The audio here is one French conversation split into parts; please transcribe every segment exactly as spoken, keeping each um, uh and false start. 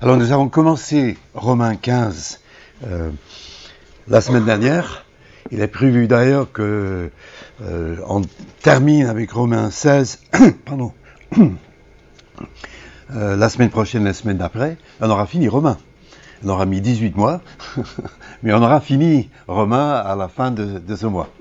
Alors nous avons commencé Romains quinze euh, la semaine dernière. Il est prévu d'ailleurs que euh, on termine avec Romains seize, pardon, euh, la semaine prochaine, la semaine d'après. On aura fini Romains. On aura mis dix-huit mois, mais on aura fini Romains à la fin de, de ce mois.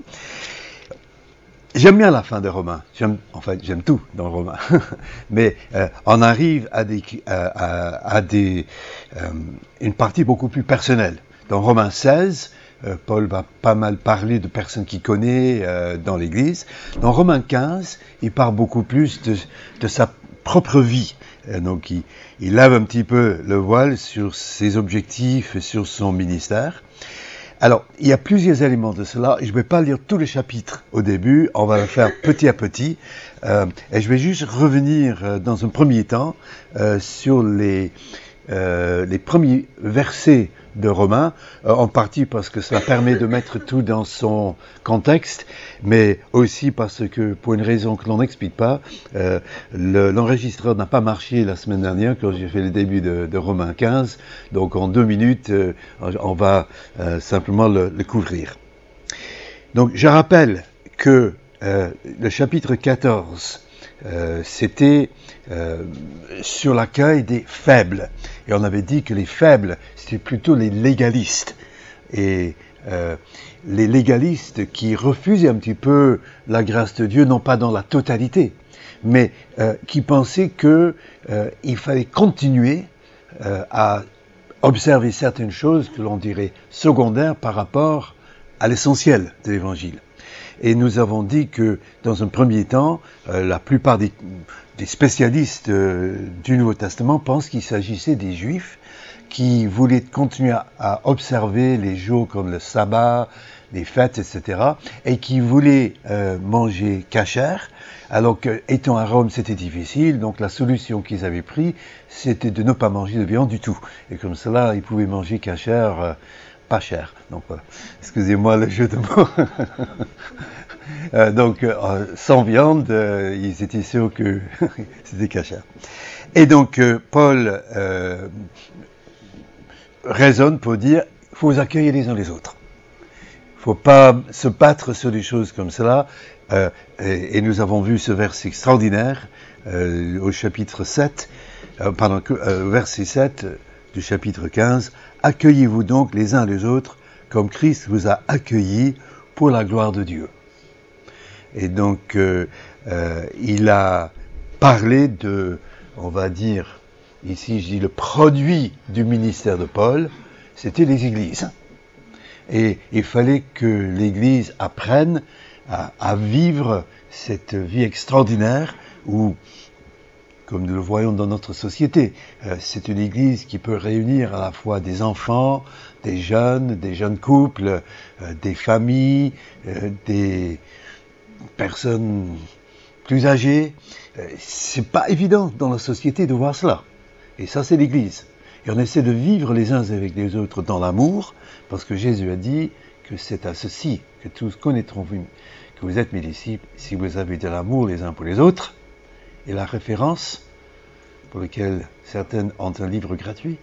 J'aime bien la fin de Romains. J'aime, en fait, j'aime tout dans Romains. Mais euh, on arrive à des, à, à, à des, euh, une partie beaucoup plus personnelle. Dans Romains seize, euh, Paul va pas mal parler de personnes qu'il connaît euh, dans l'Église. Dans Romains quinze, il parle beaucoup plus de, de sa propre vie. Euh, donc, il, il lève un petit peu le voile sur ses objectifs et sur son ministère. Alors, il y a plusieurs éléments de cela, et je ne vais pas lire tous les chapitres au début, on va le faire petit à petit, euh, et je vais juste revenir euh, dans un premier temps euh, sur les, euh, les premiers versets de Romains, euh, en partie parce que cela permet de mettre tout dans son contexte, mais aussi parce que, pour une raison que l'on n'explique pas, euh, le, l'enregistreur n'a pas marché la semaine dernière quand j'ai fait le début de, de Romains quinze, donc en deux minutes, euh, on va euh, simplement le, le couvrir. Donc je rappelle que euh, le chapitre quatorze, euh, c'était euh, sur l'accueil des faibles. Et on avait dit que les faibles, c'était plutôt les légalistes. Et euh, les légalistes qui refusaient un petit peu la grâce de Dieu, non pas dans la totalité, mais euh, qui pensaient qu'il euh, fallait continuer euh, à observer certaines choses que l'on dirait secondaires par rapport à l'essentiel de l'Évangile. Et nous avons dit que, dans un premier temps, euh, la plupart des, des spécialistes euh, du Nouveau Testament pensent qu'il s'agissait des Juifs qui voulaient continuer à, à observer les jours comme le sabbat, les fêtes, et cetera, et qui voulaient euh, manger cachère, alors que, étant à Rome, c'était difficile, donc la solution qu'ils avaient prise, c'était de ne pas manger de viande du tout. Et comme cela, ils pouvaient manger cachère euh, pas cher. Donc voilà. Excusez-moi le jeu de mots. euh, donc euh, sans viande, euh, ils étaient sûrs que c'était cachère. Et donc euh, Paul euh, raisonne pour dire il faut accueillir les uns les autres. Il ne faut pas se battre sur des choses comme cela. Euh, et, et nous avons vu ce verset extraordinaire euh, au chapitre sept, euh, pardon, euh, verset sept du chapitre quinze. Accueillez-vous donc les uns les autres comme Christ vous a accueillis pour la gloire de Dieu. Et donc, euh, euh, il a parlé de, on va dire, ici je dis le produit du ministère de Paul, c'était les églises. Et il fallait que l'Église apprenne à, à vivre cette vie extraordinaire où, comme nous le voyons dans notre société, euh, c'est une église qui peut réunir à la fois des enfants, des jeunes, des jeunes couples, euh, des familles, euh, des personnes plus âgées. Euh, c'est pas évident dans la société de voir cela. Et ça, c'est l'église. Et on essaie de vivre les uns avec les autres dans l'amour, parce que Jésus a dit que c'est à ceci que tous connaîtront que vous êtes mes disciples, si vous avez de l'amour les uns pour les autres. Et la référence, pour laquelle certaines ont un livre gratuit,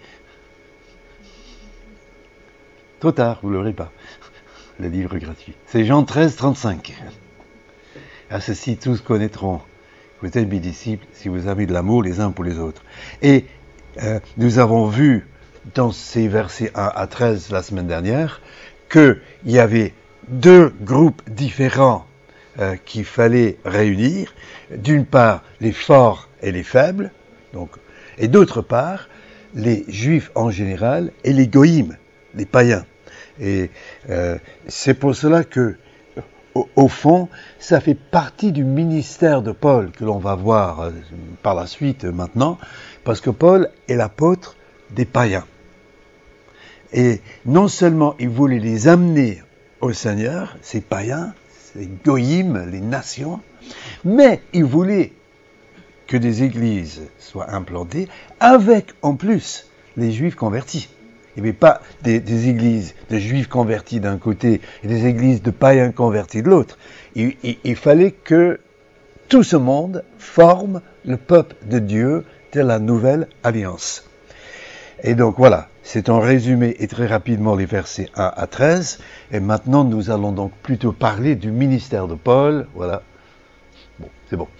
trop tard, vous ne l'aurez pas, le livre gratuit. C'est Jean treize, trente-cinq. À ceci, tous connaîtront que vous êtes mes disciples si vous avez de l'amour les uns pour les autres. Et euh, nous avons vu dans ces versets un à treize la semaine dernière qu'il y avait deux groupes différents Euh, qu'il fallait réunir, d'une part les forts et les faibles, donc, et d'autre part les juifs en général et les goïms, les païens. Et euh, c'est pour cela que, au, au fond, ça fait partie du ministère de Paul que l'on va voir euh, par la suite euh, maintenant, parce que Paul est l'apôtre des païens. Et non seulement il voulait les amener au Seigneur, ces païens, les goïms, les nations, mais il voulait que des églises soient implantées avec, en plus, les juifs convertis. Il n'y avait pas des, des églises de juifs convertis d'un côté et des églises de païens convertis de l'autre. Il, il, il fallait que tout ce monde forme le peuple de Dieu de la nouvelle alliance. Et donc voilà, c'est en résumé et très rapidement les versets un à treize. Et maintenant, nous allons donc plutôt parler du ministère de Paul. Voilà. Bon, c'est bon.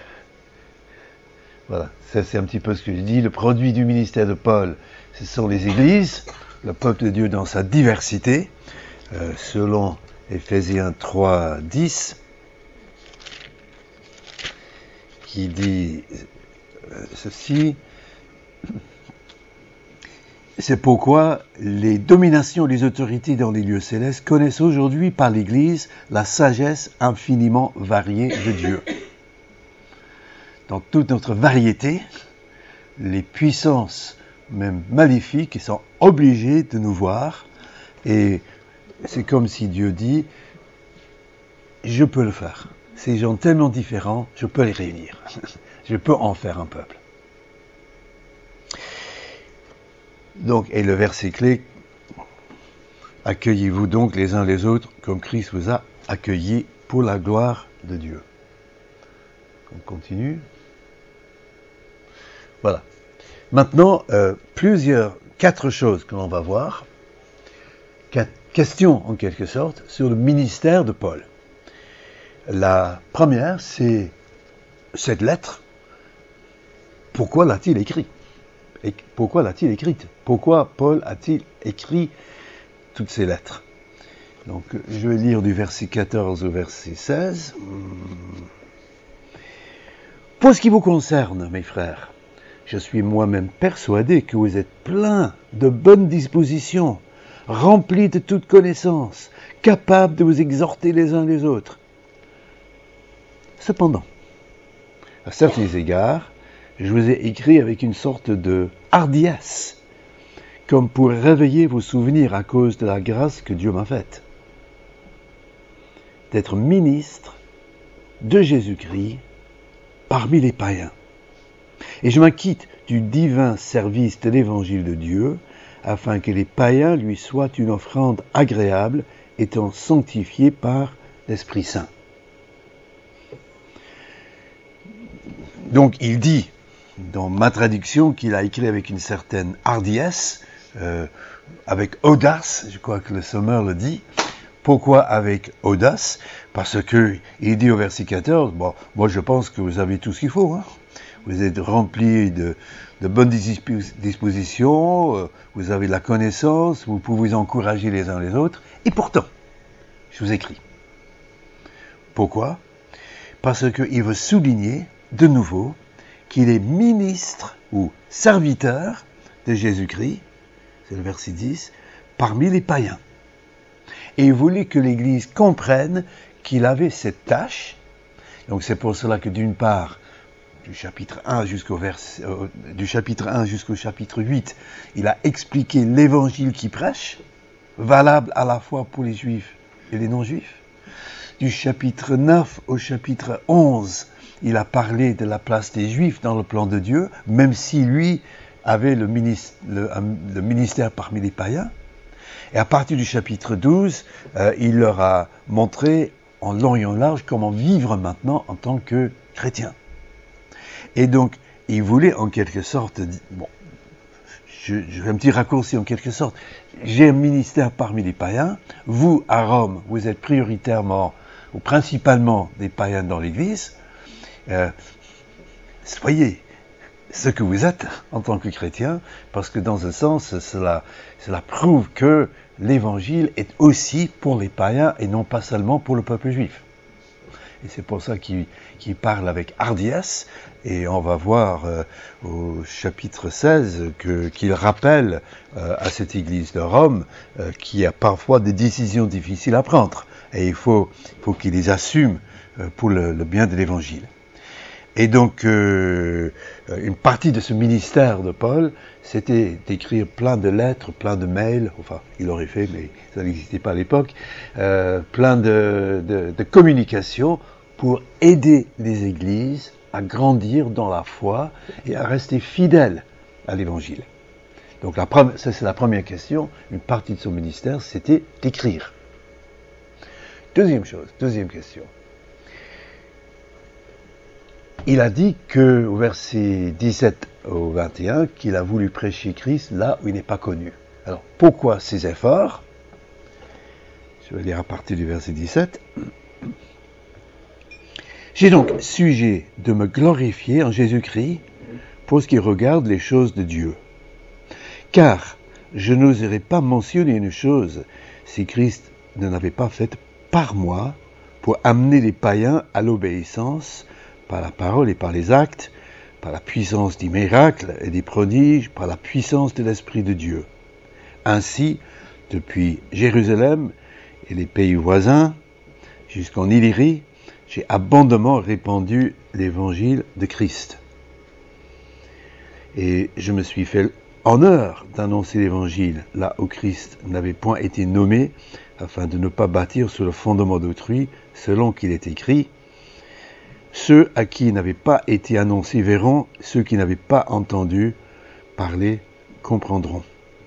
Voilà, ça c'est un petit peu ce que je dis. Le produit du ministère de Paul, ce sont les églises, le peuple de Dieu dans sa diversité, euh, selon Éphésiens trois, dix, qui dit euh, ceci. C'est pourquoi les dominations et les autorités dans les lieux célestes connaissent aujourd'hui par l'Église la sagesse infiniment variée de Dieu. Dans toute notre variété, les puissances, même maléfiques, sont obligées de nous voir. Et c'est comme si Dieu dit, je peux le faire. Ces gens tellement différents, je peux les réunir. Je peux en faire un peuple. Donc, et le verset clé, accueillez-vous donc les uns les autres comme Christ vous a accueillis pour la gloire de Dieu. On continue. Voilà. Maintenant, euh, plusieurs, quatre choses que l'on va voir. Quatre questions, en quelque sorte, sur le ministère de Paul. La première, c'est cette lettre. Pourquoi l'a-t-il écrit ? Et pourquoi l'a-t-il écrite ? Pourquoi Paul a-t-il écrit toutes ces lettres ? Donc, je vais lire du verset quatorze au verset seize. Pour ce qui vous concerne, mes frères, je suis moi-même persuadé que vous êtes pleins de bonnes dispositions, remplis de toute connaissance, capables de vous exhorter les uns les autres. Cependant, à certains égards, je vous ai écrit avec une sorte de hardiesse, comme pour réveiller vos souvenirs à cause de la grâce que Dieu m'a faite, d'être ministre de Jésus-Christ parmi les païens. Et je m'acquitte du divin service de l'évangile de Dieu, afin que les païens lui soient une offrande agréable, étant sanctifiés par l'Esprit Saint. Donc il dit, dans ma traduction, qu'il a écrit avec une certaine hardiesse, euh, avec audace, je crois que le Sommeur le dit. Pourquoi avec audace ? Parce que il dit au verset quatorze, bon, moi je pense que vous avez tout ce qu'il faut, hein. Vous êtes remplis de, de bonnes dispositions, euh, vous avez la connaissance, vous pouvez encourager les uns les autres, et pourtant, je vous écris. Pourquoi ? Parce qu'il veut souligner, de nouveau, qu'il est ministre ou serviteur de Jésus-Christ, c'est le verset dix, parmi les païens. Et il voulait que l'Église comprenne qu'il avait cette tâche. Donc c'est pour cela que d'une part, du chapitre un jusqu'au verset, euh, du chapitre un jusqu'au chapitre huit, il a expliqué l'évangile qu'il prêche, valable à la fois pour les Juifs et les non-Juifs. Du chapitre neuf au chapitre onze, il a parlé de la place des Juifs dans le plan de Dieu, même si lui avait le ministère, le, le ministère parmi les païens. Et à partir du chapitre douze, euh, il leur a montré en long et en large comment vivre maintenant en tant que chrétien. Et donc, il voulait en quelque sorte, bon, je, je fais un petit raccourci en quelque sorte, j'ai un ministère parmi les païens, vous à Rome, vous êtes prioritairement ou principalement des païens dans l'Église, euh, soyez ce que vous êtes en tant que chrétien, parce que dans un sens, cela, cela prouve que l'Évangile est aussi pour les païens et non pas seulement pour le peuple juif. Et c'est pour ça qu'il, qu'il parle avec hardiesse, et on va voir euh, au chapitre seize que, qu'il rappelle euh, à cette église de Rome euh, qu'il y a parfois des décisions difficiles à prendre, et il faut, faut qu'il les assume euh, pour le, le bien de l'Évangile. Et donc, euh, une partie de ce ministère de Paul, c'était d'écrire plein de lettres, plein de mails, enfin, il aurait fait, mais ça n'existait pas à l'époque, euh, plein de, de, de communications pour aider les églises à grandir dans la foi et à rester fidèles à l'Évangile. Donc, la première, ça c'est la première question. Une partie de son ministère, c'était d'écrire. Deuxième chose, deuxième question. Il a dit que, au verset dix-sept, au vingt et un, qu'il a voulu prêcher Christ là où il n'est pas connu. Alors, pourquoi ces efforts? Je vais lire à partir du verset dix-sept. J'ai donc sujet de me glorifier en Jésus-Christ pour ce qui regarde les choses de Dieu. Car je n'oserais pas mentionner une chose si Christ ne l'avait pas faite par moi pour amener les païens à l'obéissance par la parole et par les actes, par la puissance des miracles et des prodiges, par la puissance de l'Esprit de Dieu. Ainsi, depuis Jérusalem et les pays voisins, jusqu'en Illyrie, j'ai abondamment répandu l'évangile de Christ. Et je me suis fait honneur d'annoncer l'évangile là où Christ n'avait point été nommé, afin de ne pas bâtir sur le fondement d'autrui, selon qu'il est écrit. Ceux à qui n'avait pas été annoncé verront, ceux qui n'avaient pas entendu parler comprendront.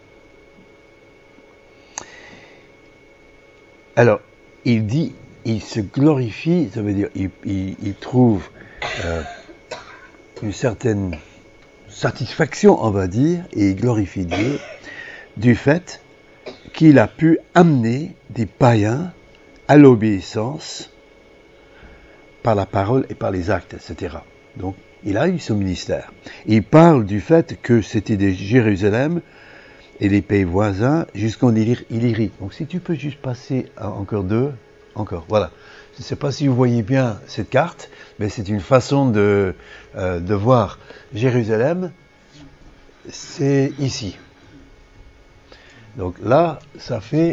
Alors, il dit, il se glorifie, ça veut dire, il, il, il trouve euh, une certaine satisfaction, on va dire, et il glorifie Dieu du fait qu'il a pu amener des païens à l'obéissance par la parole et par les actes, et cetera. Donc, il a eu son ministère. Il parle du fait que c'était de Jérusalem et les pays voisins jusqu'en Illyrie. Donc, si tu peux juste passer encore deux, encore, voilà. Je ne sais pas si vous voyez bien cette carte, mais c'est une façon de, euh, de voir Jérusalem. C'est ici. Donc là, ça fait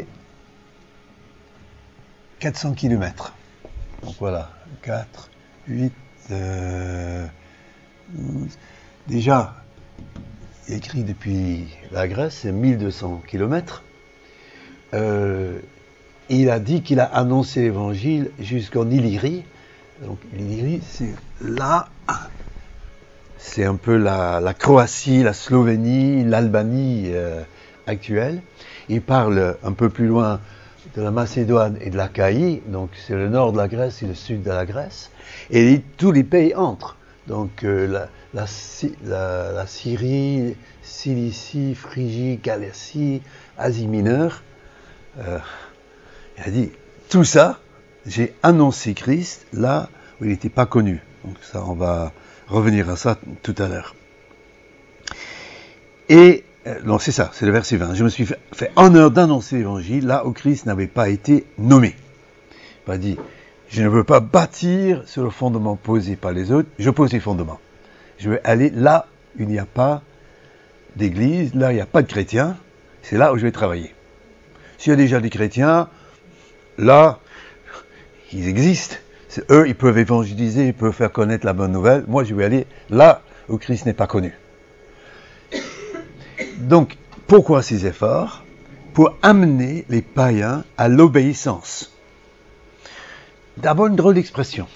quatre cents kilomètres. Donc voilà, quatre, huit, euh, douze. Déjà, écrit depuis la Grèce, c'est mille deux cents kilomètres. Euh, il a dit qu'il a annoncé l'évangile jusqu'en Illyrie. Donc l'Illyrie, c'est là. C'est un peu la, la Croatie, la Slovénie, l'Albanie euh, actuelle. Il parle un peu plus loin de la Macédoine et de l'Achaïe, donc c'est le nord de la Grèce et le sud de la Grèce. Et tous les pays entrent. Donc euh, la, la, la, la Syrie, Cilicie, Phrygie, Galatie, Asie mineure. Euh, il a dit, tout ça, j'ai annoncé Christ là où il n'était pas connu. Donc ça, on va revenir à ça tout à l'heure. Et, euh, non, c'est ça, c'est le verset vingt. Je me suis fait, fait honneur d'annoncer l'évangile là où Christ n'avait pas été nommé. Il m'a dit, je ne veux pas bâtir sur le fondement posé par les autres, je pose les fondements. Je veux aller là où il n'y a pas d'église, là où il n'y a pas de chrétiens, c'est là où je vais travailler. S'il y a déjà des chrétiens, là, ils existent. C'est eux, ils peuvent évangéliser, ils peuvent faire connaître la bonne nouvelle. Moi, je vais aller là où Christ n'est pas connu. Donc, pourquoi ces efforts? Pour amener les païens à l'obéissance. D'abord, une drôle d'expression.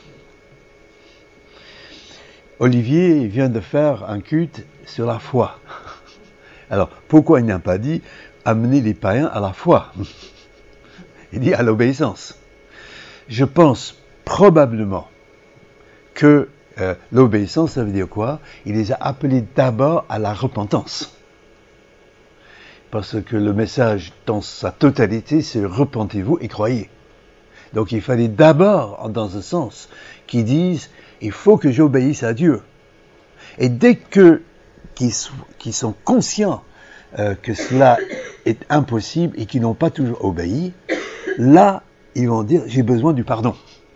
Olivier vient de faire un culte sur la foi. Alors, pourquoi il n'a pas dit amener les païens à la foi? Il dit à l'obéissance. Je pense probablement que euh, l'obéissance, ça veut dire quoi? Il les a appelés d'abord à la repentance. Parce que le message dans sa totalité, c'est repentez-vous et croyez. Donc il fallait d'abord, dans un sens, qu'ils disent, il faut que j'obéisse à Dieu. Et dès que qu'ils, qu'ils sont conscients euh, que cela est impossible et qu'ils n'ont pas toujours obéi, là, ils vont dire, j'ai besoin du pardon.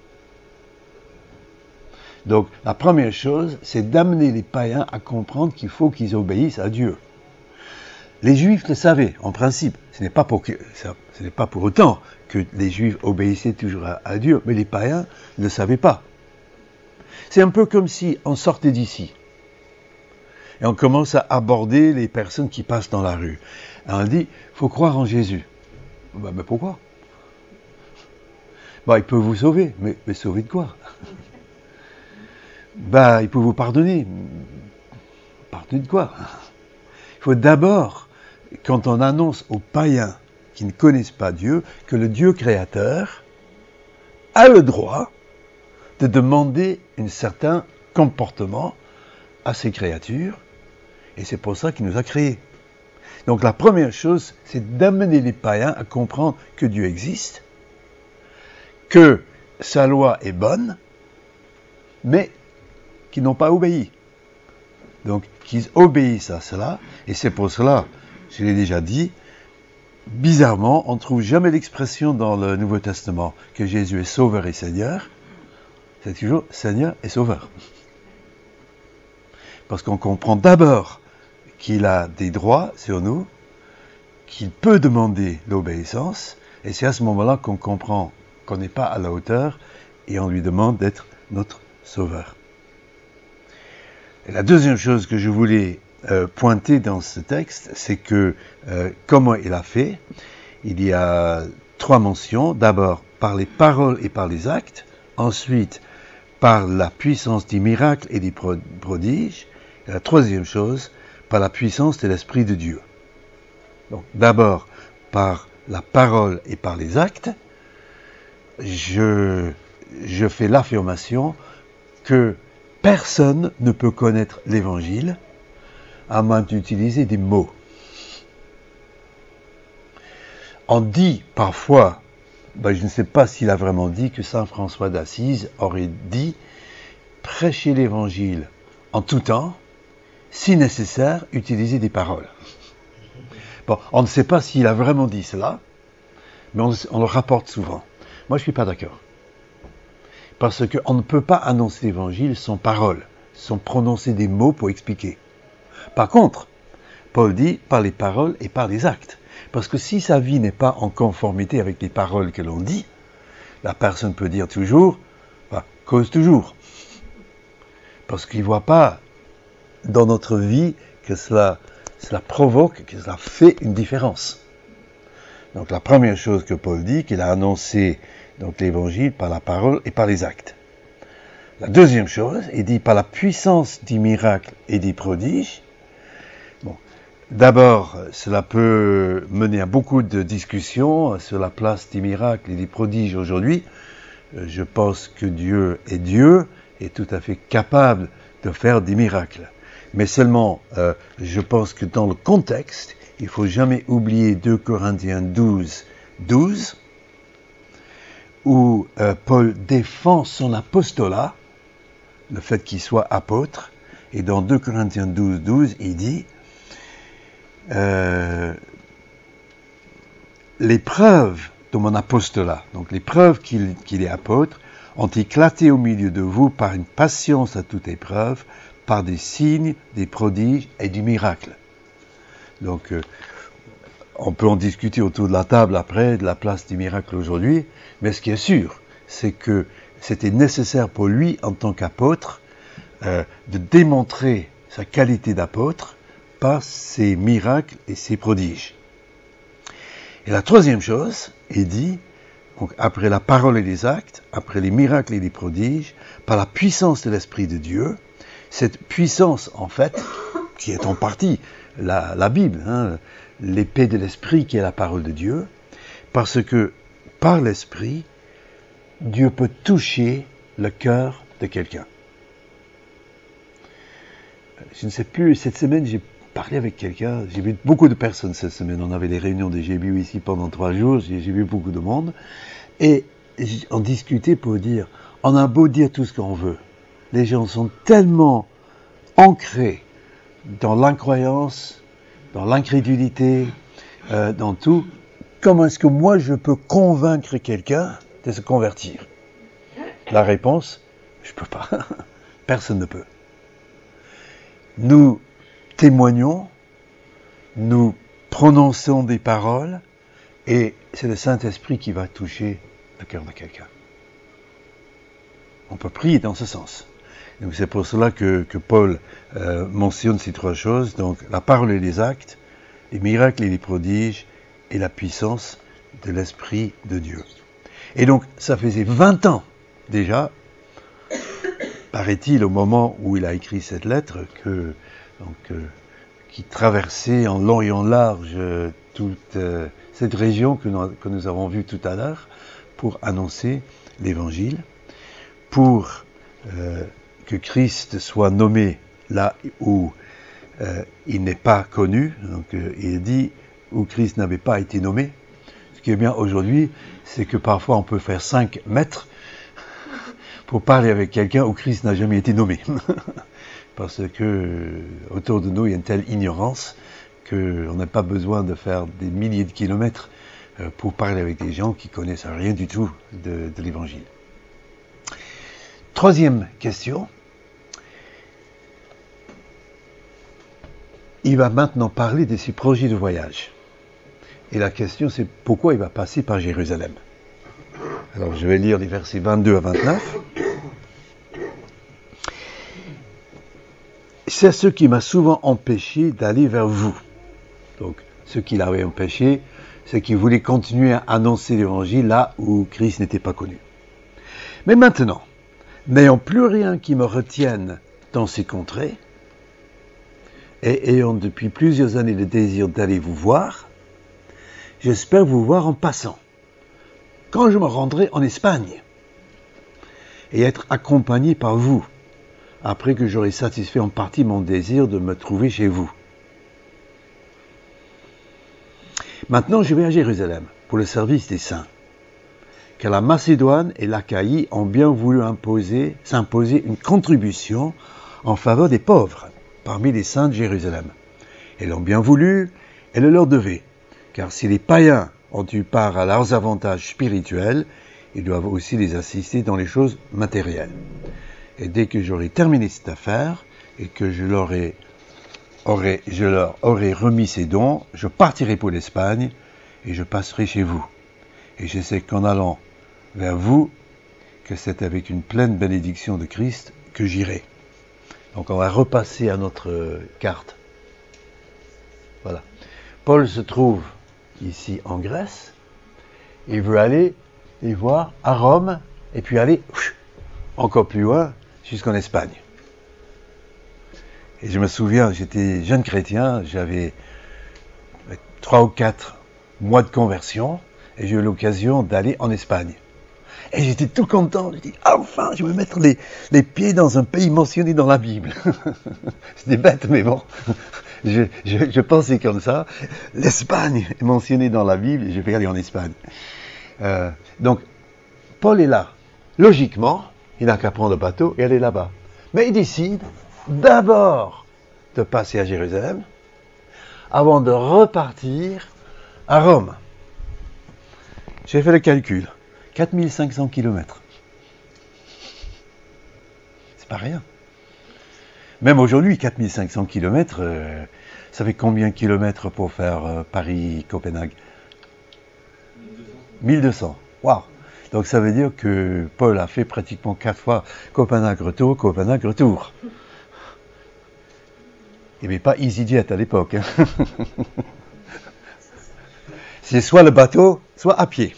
Donc, la première chose, c'est d'amener les païens à comprendre qu'il faut qu'ils obéissent à Dieu. Les Juifs le savaient, en principe. Ce n'est pas pour, que, ce n'est pas pour autant que les Juifs obéissaient toujours à, à Dieu, mais les païens ne le savaient pas. C'est un peu comme si on sortait d'ici et on commence à aborder les personnes qui passent dans la rue. Et on dit, il faut croire en Jésus. Ben, mais pourquoi? Ben, il peut vous sauver, mais, mais sauver de quoi? Ben, il peut vous pardonner. Pardonner de quoi? Il faut d'abord, quand on annonce aux païens qui ne connaissent pas Dieu, que le Dieu créateur a le droit de demander un certain comportement à ses créatures, Et c'est pour ça qu'il nous a créés. Donc la première chose, c'est d'amener les païens à comprendre que Dieu existe, que sa loi est bonne, mais qu'ils n'ont pas obéi. Donc qu'ils obéissent à cela, et c'est pour cela, je l'ai déjà dit, bizarrement, on ne trouve jamais l'expression dans le Nouveau Testament que Jésus est Sauveur et Seigneur. C'est toujours Seigneur et Sauveur. Parce qu'on comprend d'abord qu'il a des droits sur nous, qu'il peut demander l'obéissance, et c'est à ce moment-là qu'on comprend qu'on n'est pas à la hauteur, et on lui demande d'être notre Sauveur. Et la deuxième chose que je voulais euh, pointer dans ce texte, c'est que euh, comment il a fait, il y a trois mentions. D'abord, par les paroles et par les actes. Ensuite, par la puissance des miracles et des prodiges. Et la troisième chose, par la puissance de l'Esprit de Dieu. Donc, d'abord, par la parole et par les actes, je, je fais l'affirmation que personne ne peut connaître l'Évangile à moins d'utiliser des mots. On dit parfois, ben je ne sais pas s'il a vraiment dit que saint François d'Assise aurait dit « prêcher l'Évangile en tout temps, si nécessaire, utiliser des paroles ». Bon, on ne sait pas s'il a vraiment dit cela, mais on, on le rapporte souvent. Moi, je ne suis pas d'accord. Parce qu'on ne peut pas annoncer l'Évangile sans parole, sans prononcer des mots pour expliquer. Par contre, Paul dit par les paroles et par les actes. Parce que si sa vie n'est pas en conformité avec les paroles que l'on dit, la personne peut dire toujours, enfin, cause toujours. Parce qu'il ne voit pas dans notre vie que cela, cela provoque, que cela fait une différence. Donc la première chose que Paul dit, qu'il a annoncé donc l'Évangile par la parole et par les actes. La deuxième chose, il dit par la puissance des miracles et des prodiges. Bon, d'abord, cela peut mener à beaucoup de discussions sur la place des miracles et des prodiges aujourd'hui. Je pense que Dieu est Dieu et tout à fait capable de faire des miracles. Mais seulement, euh, je pense que dans le contexte, il ne faut jamais oublier deux Corinthiens douze, douze, où euh, Paul défend son apostolat, le fait qu'il soit apôtre, et dans deux Corinthiens douze, douze, il dit euh, les preuves de mon apostolat, donc les preuves qu'il, qu'il est apôtre, ont éclaté au milieu de vous par une patience à toute épreuve, par des signes, des prodiges et du miracle. Donc, euh, on peut en discuter autour de la table après, de la place des miracles aujourd'hui, mais ce qui est sûr, c'est que c'était nécessaire pour lui, en tant qu'apôtre, euh, de démontrer sa qualité d'apôtre par ses miracles et ses prodiges. Et la troisième chose, il dit, donc après la parole et les actes, après les miracles et les prodiges, par la puissance de l'Esprit de Dieu, cette puissance, en fait, qui est en partie la, la Bible, hein, l'épée de l'Esprit qui est la parole de Dieu, parce que par l'Esprit, Dieu peut toucher le cœur de quelqu'un. Je ne sais plus, cette semaine, j'ai parlé avec quelqu'un, j'ai vu beaucoup de personnes cette semaine, on avait des réunions de G B U ici pendant trois jours, j'ai, j'ai vu beaucoup de monde, et on discutait pour dire, on a beau dire tout ce qu'on veut, les gens sont tellement ancrés dans l'incroyance, dans l'incrédulité, euh, dans tout. Comment est-ce que moi je peux convaincre quelqu'un de se convertir? La réponse, je peux pas. Personne ne peut. Nous témoignons, nous prononçons des paroles, et c'est le Saint-Esprit qui va toucher le cœur de quelqu'un. On peut prier dans ce sens. Donc c'est pour cela que, que Paul euh, mentionne ces trois choses, donc la parole et les actes, les miracles et les prodiges, et la puissance de l'Esprit de Dieu. Et donc, ça faisait vingt ans déjà, paraît-il, au moment où il a écrit cette lettre, que, donc, euh, qui traversait en long et en large euh, toute euh, cette région que nous, que nous avons vue tout à l'heure, pour annoncer l'Évangile, pour euh, que Christ soit nommé là où euh, il n'est pas connu. Donc euh, il dit où Christ n'avait pas été nommé. Ce qui est bien aujourd'hui, c'est que parfois on peut faire cinq mètres pour parler avec quelqu'un où Christ n'a jamais été nommé. Parce que euh, autour de nous, il y a une telle ignorance qu'on n'a pas besoin de faire des milliers de kilomètres euh, pour parler avec des gens qui connaissent rien du tout de, de l'Évangile. Troisième question. Il va maintenant parler de ses projets de voyage. Et la question, c'est pourquoi il va passer par Jérusalem. Alors, je vais lire les versets vingt-deux à vingt-neuf. C'est ce qui m'a souvent empêché d'aller vers vous. Donc, ce qui l'avait empêché, c'est qu'il voulait continuer à annoncer l'Évangile là où Christ n'était pas connu. Mais maintenant, n'ayant plus rien qui me retienne dans ces contrées, et ayant depuis plusieurs années le désir d'aller vous voir, j'espère vous voir en passant, quand je me rendrai en Espagne, et être accompagné par vous, après que j'aurai satisfait en partie mon désir de me trouver chez vous. Maintenant, je vais à Jérusalem pour le service des saints, car la Macédoine et l'Achaïe ont bien voulu imposer, s'imposer une contribution en faveur des pauvres parmi les saints de Jérusalem. Elles l'ont bien voulu et le leur devait, car si les païens ont eu part à leurs avantages spirituels, ils doivent aussi les assister dans les choses matérielles. Et dès que j'aurai terminé cette affaire et que je leur, ai, aurai, je leur aurai remis ces dons, je partirai pour l'Espagne et je passerai chez vous. Et je sais qu'en allant vers vous, que c'est avec une pleine bénédiction de Christ que j'irai. Donc on va repasser à notre carte. Voilà. Paul se trouve ici en Grèce. Il veut aller les voir à Rome et puis aller encore plus loin jusqu'en Espagne. Et je me souviens, j'étais jeune chrétien, j'avais trois ou quatre mois de conversion et j'ai eu l'occasion d'aller en Espagne. Et j'étais tout content, je dis, enfin, je vais mettre les, les pieds dans un pays mentionné dans la Bible. C'était bête, mais bon, je, je, je pensais comme ça. L'Espagne est mentionnée dans la Bible et je vais aller en Espagne. Euh, donc, Paul est là. Logiquement, il n'a qu'à prendre le bateau et aller là-bas. Mais il décide d'abord de passer à Jérusalem avant de repartir à Rome. J'ai fait le calcul. quatre mille cinq cents kilomètres. C'est pas rien. Même aujourd'hui, quatre mille cinq cents kilomètres, euh, ça fait combien de kilomètres pour faire euh, Paris-Copenhague ? mille deux cents. Waouh! Donc ça veut dire que Paul a fait pratiquement quatre fois Copenhague-retour, Copenhague-retour. Il n'y avait pas EasyJet à l'époque. Hein. C'est soit le bateau, soit à pied.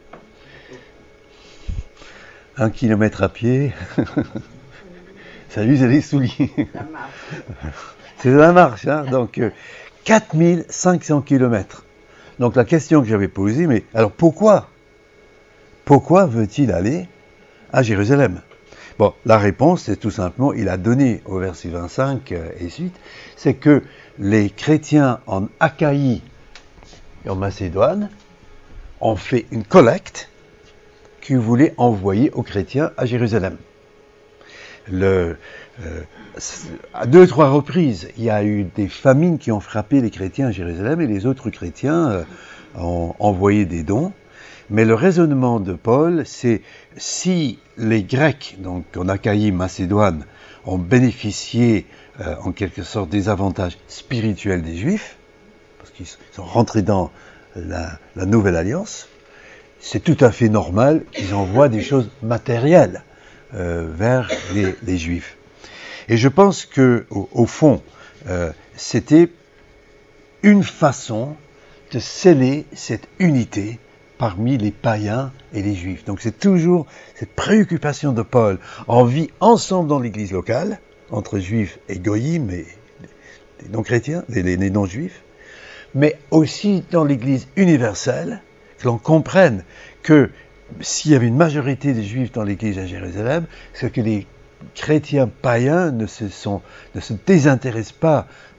Un kilomètre à pied, ça use les souliers. C'est de la marche, hein. Donc euh, quatre mille cinq cents kilomètres. Donc la question que j'avais posée, mais alors pourquoi Pourquoi veut-il aller à Jérusalem? Bon, la réponse, c'est tout simplement, il a donné au verset vingt-cinq euh, et suite, c'est que les chrétiens en Achaïe et en Macédoine ont fait une collecte qu'ils voulaient envoyer aux chrétiens à Jérusalem. Le, euh, à deux, trois reprises, il y a eu des famines qui ont frappé les chrétiens à Jérusalem et les autres chrétiens euh, ont envoyé des dons. Mais le raisonnement de Paul, c'est si les Grecs, donc en Achaïe, Macédoine, ont bénéficié euh, en quelque sorte des avantages spirituels des Juifs, parce qu'ils sont rentrés dans la, la nouvelle alliance, c'est tout à fait normal qu'ils envoient des choses matérielles euh, vers les, les Juifs. Et je pense que, au, au fond, euh, c'était une façon de sceller cette unité parmi les païens et les Juifs. Donc c'est toujours cette préoccupation de Paul. On vit ensemble dans l'église locale, entre Juifs et Goïm, et les non-chrétiens, les, les non-juifs, mais aussi dans l'église universelle, que l'on comprenne que s'il y avait une majorité de Juifs dans l'église à Jérusalem, c'est que les chrétiens païens ne se, sont, ne se désintéressent pas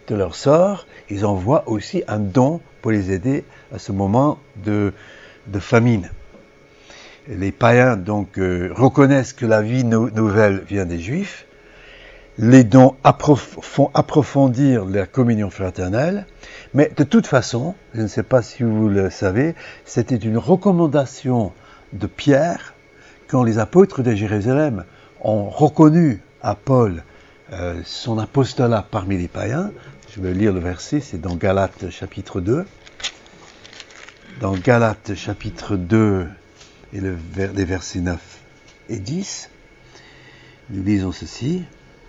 de leur sort, ils envoient aussi un don pour les aider à ce moment de, de famine. Les païens donc euh, reconnaissent que la vie no- nouvelle vient des Juifs. Les dons approf- font approfondir la communion fraternelle, mais de toute façon, je ne sais pas si vous le savez, c'était une recommandation de Pierre quand les apôtres de Jérusalem ont reconnu à Paul euh, son apostolat parmi les païens. Je vais lire le verset, c'est dans Galates chapitre deux. Dans Galates chapitre deux et le, les versets neuf et dix, nous lisons ceci.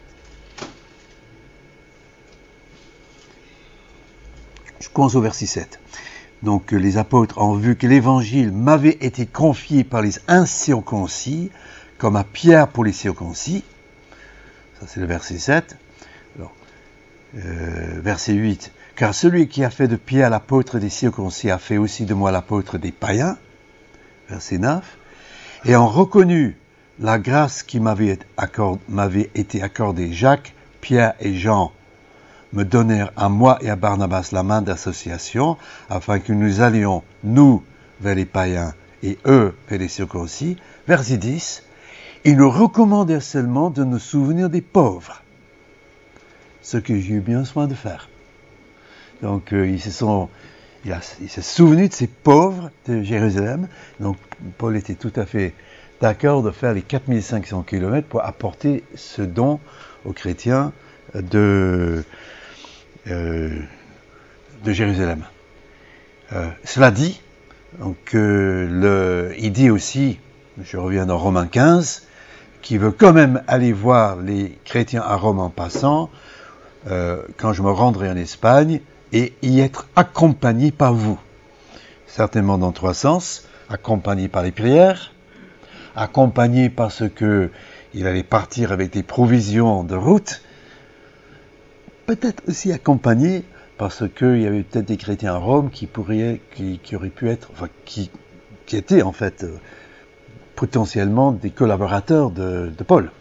Je commence au verset sept. Donc les apôtres ont vu que l'évangile m'avait été confié par les incirconcis, comme à Pierre pour les circoncis. Ça c'est le verset sept. Alors, euh, verset huit. Car celui qui a fait de Pierre l'apôtre des circoncis a fait aussi de moi l'apôtre des païens. Verset neuf. Et ont reconnu la grâce qui m'avait, accord, m'avait été accordée, Jacques, Pierre et Jean me donnèrent à moi et à Barnabas la main d'association, afin que nous allions, nous, vers les païens, et eux, vers les circoncis. Verset dix, ils nous recommandèrent seulement de nous souvenir des pauvres, ce que j'ai eu bien soin de faire. Donc, euh, ils se sont, il, a, il s'est souvenu de ces pauvres de Jérusalem. Donc, Paul était tout à fait d'accord de faire les quatre mille cinq cents kilomètres pour apporter ce don aux chrétiens de, euh, de Jérusalem. Euh, cela dit, donc, euh, le, il dit aussi, je reviens dans Romains quinze, qu'il veut quand même aller voir les chrétiens à Rome en passant, euh, quand je me rendrai en Espagne, et y être accompagné par vous. Certainement dans trois sens, accompagné par les prières, accompagné parce que il allait partir avec des provisions de route, peut-être aussi accompagné parce qu'il y avait peut-être des chrétiens à Rome qui pourraient, qui, qui auraient pu être, enfin, qui, qui étaient en fait euh, potentiellement des collaborateurs de, de Paul.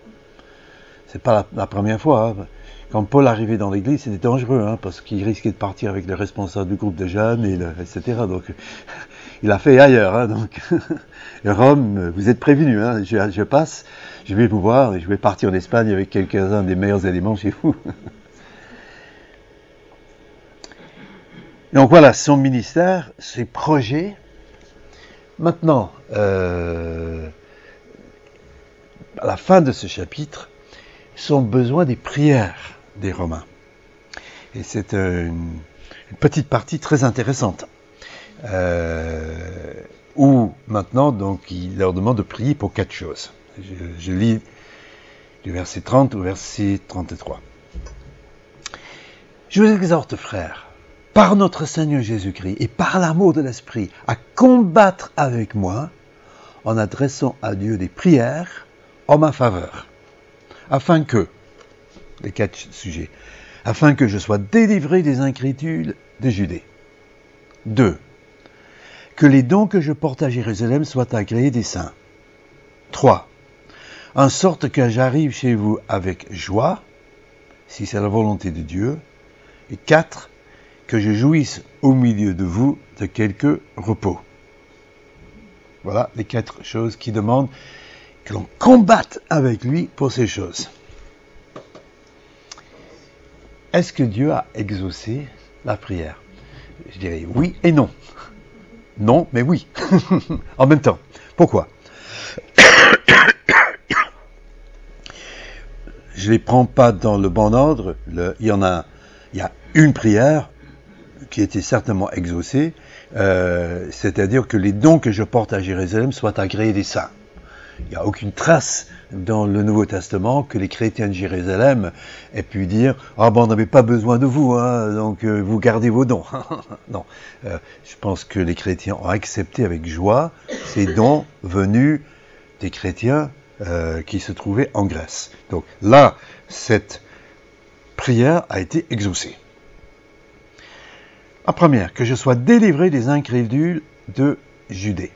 C'est pas la, la première fois. Hein. Quand Paul arrivait dans l'église, c'était dangereux, hein, parce qu'il risquait de partir avec le responsable du groupe de jeunes, et, le, et cetera. Donc, il a fait ailleurs. Hein, donc, Rome, vous êtes prévenus. Hein, je, je passe, je vais vous voir, et je vais partir en Espagne avec quelques-uns des meilleurs éléments chez vous. Donc voilà, son ministère, ses projets. Maintenant, euh, à la fin de ce chapitre, son besoin des prières des Romains. Et c'est une, une petite partie très intéressante, euh, où maintenant, donc, il leur demande de prier pour quatre choses. Je, je lis du verset trente au verset trente-trois. Je vous exhorte, frères, par notre Seigneur Jésus-Christ et par l'amour de l'Esprit, à combattre avec moi en adressant à Dieu des prières en ma faveur, afin que, les quatre sujets, afin que je sois délivré des inquiétudes de Judée. Deux, que les dons que je porte à Jérusalem soient agréés des saints. Trois, en sorte que j'arrive chez vous avec joie, si c'est la volonté de Dieu. Et quatre, que je jouisse au milieu de vous de quelque repos. Voilà les quatre choses qui demandent que l'on combatte avec lui pour ces choses. Est-ce que Dieu a exaucé la prière? Je dirais oui et non. Non, mais oui. En même temps. Pourquoi? Je ne les prends pas dans le bon ordre. Le, il y en a, il y a une prière qui était certainement exaucée, euh, c'est-à-dire que les dons que je porte à Jérusalem soient agréés des saints. Il n'y a aucune trace dans le Nouveau Testament que les chrétiens de Jérusalem aient pu dire « Ah ben on n'avait pas besoin de vous, hein, donc euh, vous gardez vos dons. » Non, euh, je pense que les chrétiens ont accepté avec joie ces dons venus des chrétiens euh, qui se trouvaient en Grèce. Donc là, cette prière a été exaucée. La première, que je sois délivré des incrédules de Judée.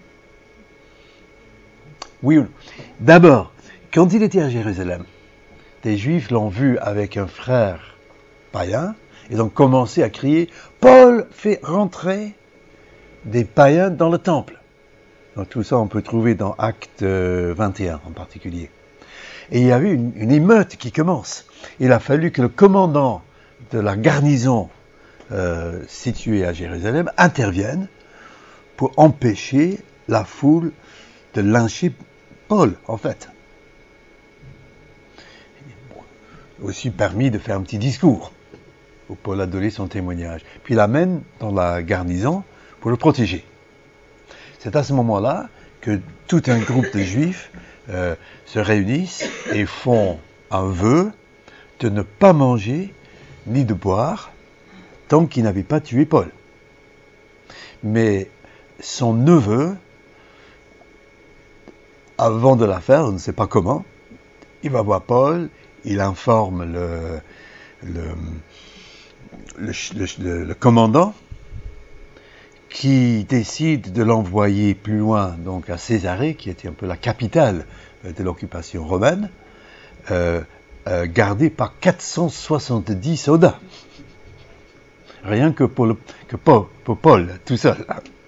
Oui ou non? D'abord, quand il était à Jérusalem, des Juifs l'ont vu avec un frère païen, ils ont commencé à crier « Paul fait rentrer des païens dans le temple ». Donc tout ça, on peut trouver dans Acte vingt et un en particulier. Et il y a eu une, une émeute qui commence. Il a fallu que le commandant de la garnison euh, située à Jérusalem intervienne pour empêcher la foule de lyncher Paul, en fait. Aussi permis de faire un petit discours où Paul a donné son témoignage. Puis il l'amène dans la garnison pour le protéger. C'est à ce moment-là que tout un groupe de Juifs euh, se réunissent et font un vœu de ne pas manger ni de boire tant qu'ils n'avaient pas tué Paul. Mais son neveu, avant de la faire, on ne sait pas comment, il va voir Paul, il informe le, le, le, le, le commandant qui décide de l'envoyer plus loin, donc à Césarée, qui était un peu la capitale de l'occupation romaine, euh, euh, gardée par quatre cent soixante-dix soldats. Rien que pour, le, que Paul, pour Paul, tout seul.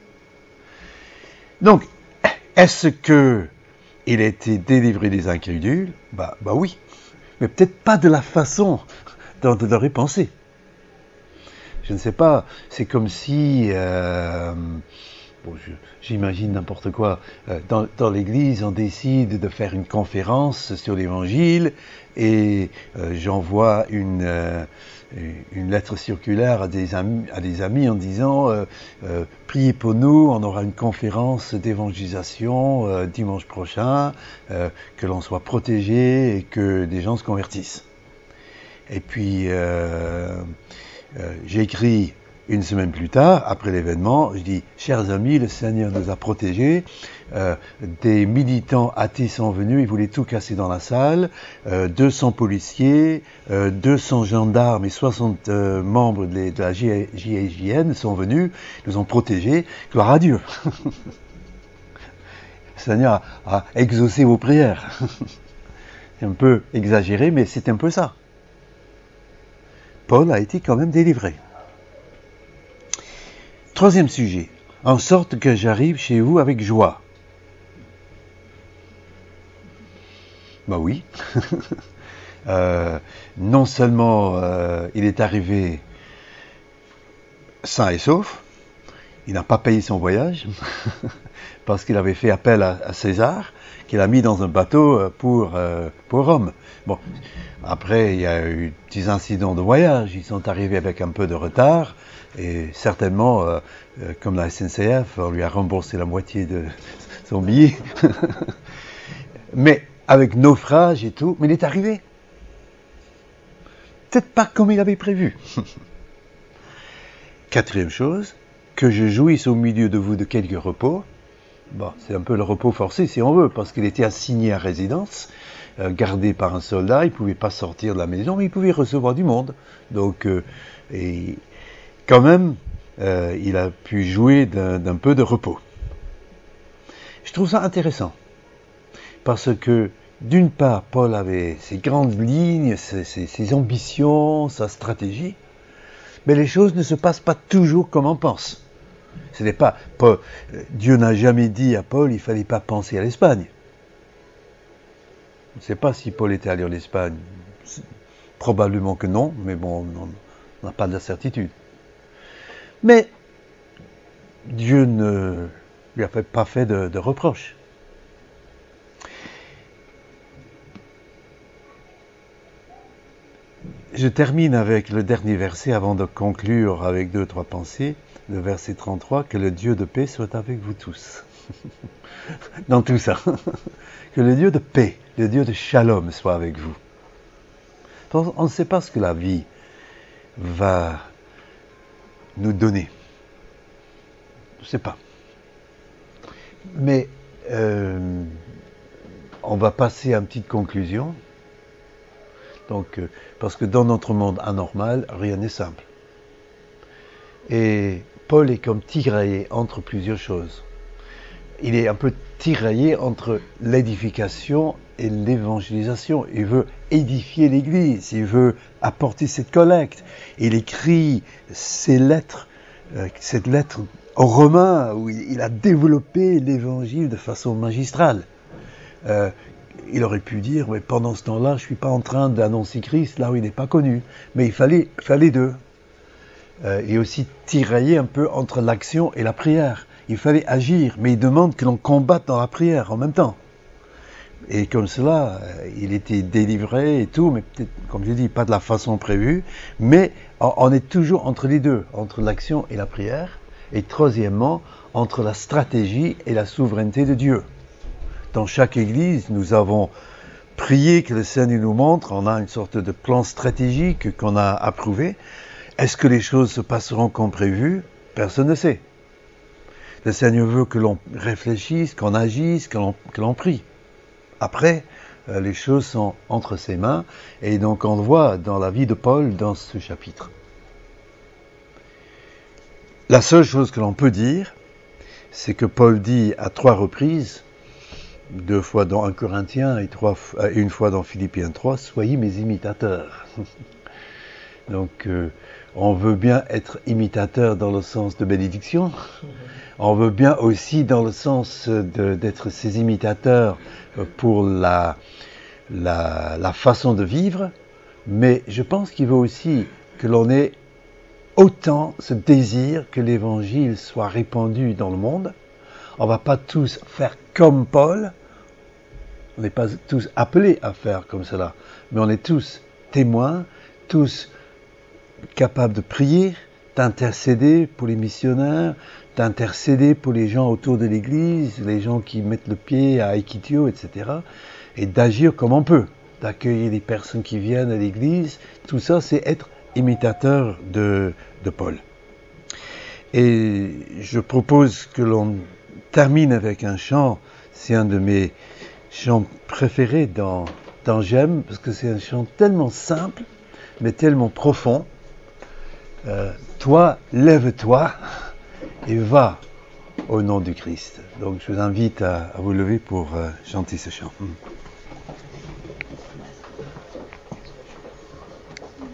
Donc, est-ce que il a été délivré des incrédules? Bah, bah oui, mais peut-être pas de la façon dont il aurait pensé. Je ne sais pas, c'est comme si, euh, bon, je, j'imagine n'importe quoi, euh, dans, dans l'église on décide de faire une conférence sur l'évangile et euh, j'envoie une, euh, une lettre circulaire à des amis, à des amis en disant euh, euh, priez pour nous, on aura une conférence d'évangélisation euh, dimanche prochain, euh, que l'on soit protégé et que des gens se convertissent. Et puis... Euh, Euh, j'écris une semaine plus tard, après l'événement, je dis « Chers amis, le Seigneur nous a protégés, euh, des militants athées sont venus, ils voulaient tout casser dans la salle, euh, deux cents policiers, euh, deux cents gendarmes et soixante euh, membres de, de la J I N sont venus, nous ont protégés, gloire à Dieu. » Le Seigneur a, a exaucé vos prières. C'est un peu exagéré, mais c'est un peu ça. Paul a été quand même délivré. Troisième sujet, en sorte que j'arrive chez vous avec joie. Ben oui. euh, non seulement euh, il est arrivé sain et sauf, il n'a pas payé son voyage, parce qu'il avait fait appel à, à César, qu'il a mis dans un bateau pour, euh, pour Rome. Bon, après, il y a eu des incidents de voyage, ils sont arrivés avec un peu de retard, et certainement, euh, euh, comme la S N C F, on lui a remboursé la moitié de son billet. Mais avec naufrage et tout, mais il est arrivé. Peut-être pas comme il avait prévu. Quatrième chose, que je jouisse au milieu de vous de quelques repos. Bon, c'est un peu le repos forcé si on veut, parce qu'il était assigné à résidence, euh, gardé par un soldat, il ne pouvait pas sortir de la maison, mais il pouvait recevoir du monde. Donc, euh, et quand même, euh, il a pu jouer d'un, d'un peu de repos. Je trouve ça intéressant, parce que d'une part, Paul avait ses grandes lignes, ses, ses, ses ambitions, sa stratégie, mais les choses ne se passent pas toujours comme on pense. Ce n'est pas, Paul, Dieu n'a jamais dit à Paul, il ne fallait pas penser à l'Espagne. On ne sait pas si Paul était allé en Espagne. Probablement que non, mais bon, on n'a pas de certitude. Mais Dieu ne lui a pas fait de, de reproches. Je termine avec le dernier verset avant de conclure avec deux, trois pensées. Le verset trente-trois, que le Dieu de paix soit avec vous tous. Dans tout ça. Que le Dieu de paix, le Dieu de shalom soit avec vous. On ne sait pas ce que la vie va nous donner. Je ne sais pas. Mais euh, on va passer à une petite conclusion. Donc, euh, parce que dans notre monde anormal, rien n'est simple. Et Paul est comme tiraillé entre plusieurs choses. Il est un peu tiraillé entre l'édification et l'évangélisation. Il veut édifier l'Église, il veut apporter cette collecte. Il écrit ces lettres, euh, cette lettre aux Romains où il, il a développé l'Évangile de façon magistrale. Euh, il aurait pu dire, mais pendant ce temps-là, je ne suis pas en train d'annoncer Christ là où il n'est pas connu. Mais il fallait, fallait deux. Euh, et aussi tirailler un peu entre l'action et la prière. Il fallait agir, mais il demande que l'on combatte dans la prière en même temps. Et comme cela, euh, il était délivré et tout, mais peut-être, comme je dis, pas de la façon prévue. Mais on est toujours entre les deux, entre l'action et la prière. Et troisièmement, entre la stratégie et la souveraineté de Dieu. Dans chaque église, nous avons prié que le Seigneur nous montre, on a une sorte de plan stratégique qu'on a approuvé. Est-ce que les choses se passeront comme prévu? Personne ne sait. Le Seigneur veut que l'on réfléchisse, qu'on agisse, que l'on, que l'on prie. Après, euh, les choses sont entre ses mains, et donc on le voit dans la vie de Paul dans ce chapitre. La seule chose que l'on peut dire, c'est que Paul dit à trois reprises, deux fois dans un Corinthiens et trois, euh, une fois dans Philippiens trois, « Soyez mes imitateurs ». Donc, euh, on veut bien être imitateur dans le sens de bénédiction. On veut bien aussi dans le sens de, d'être ses imitateurs pour la, la, la façon de vivre. Mais je pense qu'il veut aussi que l'on ait autant ce désir que l'évangile soit répandu dans le monde. On ne va pas tous faire comme Paul. On n'est pas tous appelés à faire comme cela. Mais on est tous témoins, tous capables de prier, d'intercéder pour les missionnaires, d'intercéder pour les gens autour de l'Église, les gens qui mettent le pied à Aikitio, et cetera. Et d'agir comme on peut, d'accueillir les personnes qui viennent à l'Église. Tout ça, c'est être imitateur de, de Paul. Et je propose que l'on termine avec un chant. C'est un de mes chants préférés dans, dans J'aime, parce que c'est un chant tellement simple, mais tellement profond. Euh, toi, lève-toi et va au nom du Christ. Donc je vous invite à, à vous lever pour euh, chanter ce chant.